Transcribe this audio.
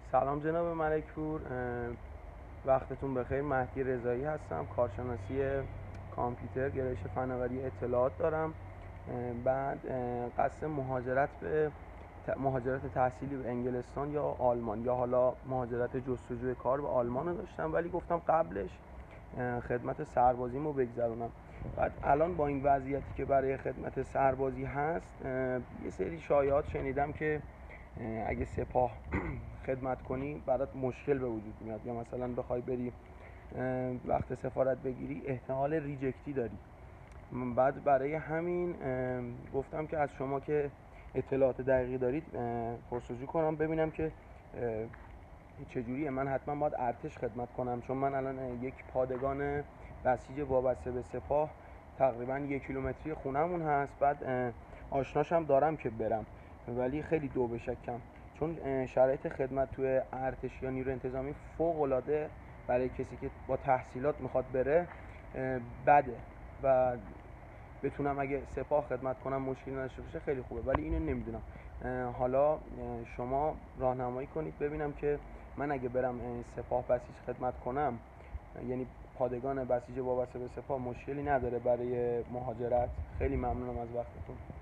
سلام جناب ملکپور، وقتتون بخیر. مهدی رضایی هستم، کارشناسی کامپیوتر، گرایش فناوری اطلاعات دارم. بعد قصد مهاجرت تحصیلی به انگلستان یا آلمان یا حالا مهاجرت جستجوی کار به آلمان رو داشتم، ولی گفتم قبلش خدمت سربازیمو بگذرونم. بعد الان با این وضعیتی که برای خدمت سربازی هست، یه سری شایعات شنیدم که اگه سپاه خدمت کنی برات مشکل به وجود میاد، یا مثلا بخوای بری وقت سفارت بگیری احتمال ریجکتی داری. بعد برای همین گفتم که از شما که اطلاعات دقیقی دارید پرسجو کنم، ببینم که چجوریه. من حتما باید ارتش خدمت کنم، چون من الان یک پادگان بسیج وابسته به سپاه تقریبا 1 کیلومتری خونمون هست. بعد آشناشم دارم که برم، ولی خیلی دو به شکم، چون شرایط خدمت توی ارتش یا نیروی انتظامی فوق العاده برای کسی که با تحصیلات میخواد بره بده، و بتونم اگه سپاه خدمت کنم مشکلی نداشته باشه خیلی خوبه، ولی اینو نمیدونم. حالا شما راهنمایی کنید ببینم که من اگه برم سپاه بسیج خدمت کنم، یعنی پادگان بسیج وابسته به سپاه، مشکلی نداره برای مهاجرت. خیلی ممنونم از وقتتون.